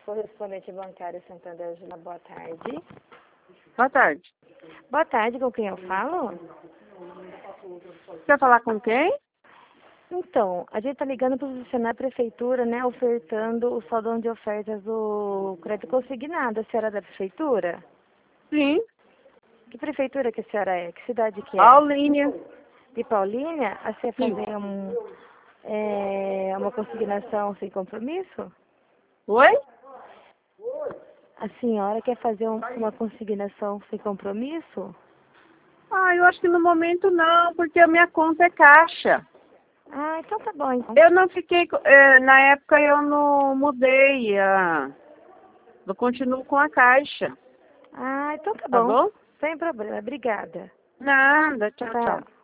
Correspondente bancário Santander, Juna, boa tarde. Boa tarde. Boa tarde, com quem eu falo? Quer falar com quem? Então, a gente está ligando para posicionar a prefeitura, né, ofertando o saldão de ofertas do crédito consignado. A senhora é da prefeitura? Sim. Que prefeitura que a senhora é? Que cidade que é? Paulínia. De Paulínia? A senhora Sim. fazer uma consignação sem compromisso? Oi? A senhora quer fazer uma consignação sem compromisso? Eu acho que no momento não, porque a minha conta é caixa. Ah, então tá bom, então. Eu não fiquei, na época eu não mudei, eu continuo com a caixa. Ah, então tá Tá bom. bom? Sem problema. Obrigada. Nada, tchau, Tchau. tchau.